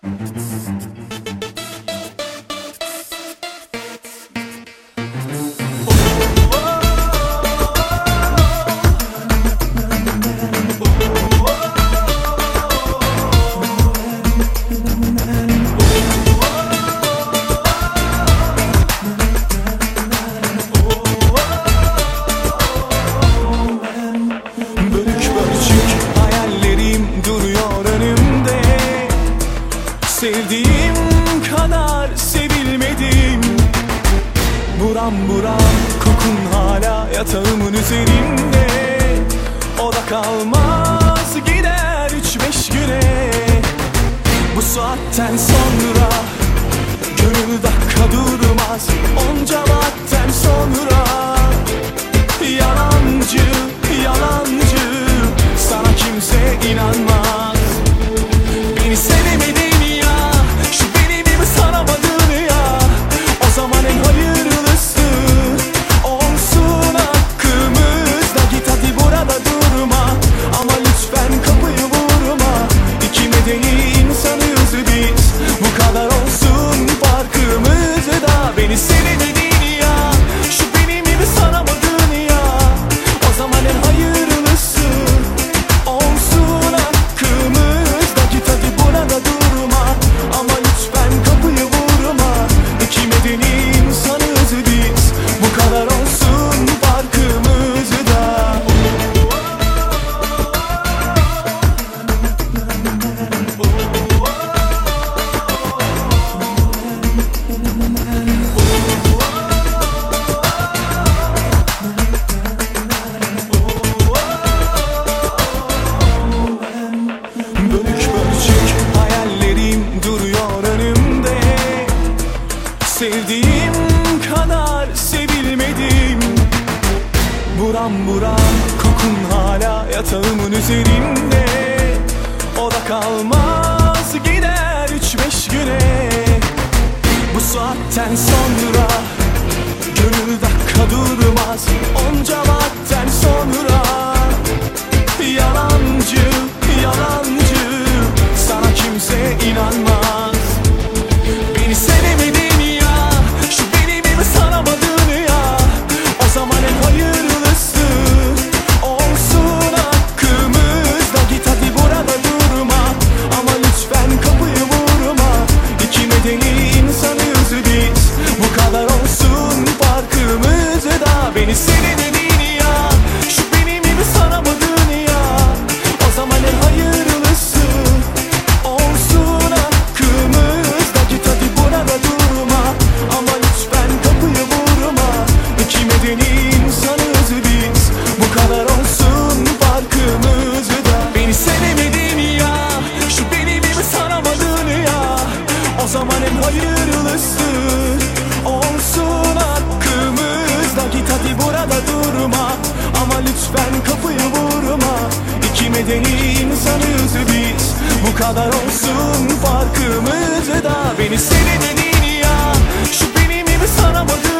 Sevdiğim kadar sevilmedim. Buram buram kokun hala yatağımın üzerinde. O da kalmaz gider 3-5 güne. Bu saatten sonra gönül dakika durmaz. Onca vakitten sonra yalancı yalancı, sana kimse inanmaz. Beni sevemedin, sevdiğim kadar sevilmedim. Buram buram kokun hala yatağımın üzerinde. O da kalmaz gider 3-5 güne. Bu saatten sonra gönül dakika durmaz. Onca vakitten sonra yalancı yalancı, sana kimse inanmaz. Beni sevemedin, beni sevemedin ya, şu benim gibi sanamadın ya. O zaman en hayırlısı olsun hakkımızda. Git hadi burada durma, ama lütfen kapıyı vurma. İki medeni insanız biz, bu kadar olsun farkımızda. Beni sevemedin ya, şu benim gibi sanamadın ya. O zaman en hayırlısı olsun hakkımızda. Git hadi burada durma, ama lütfen kapıyı vurma. İki medeni insanız biz, bu kadar olsun farkımızda. Beni sevemedin ya, şu benim gibi sanamadın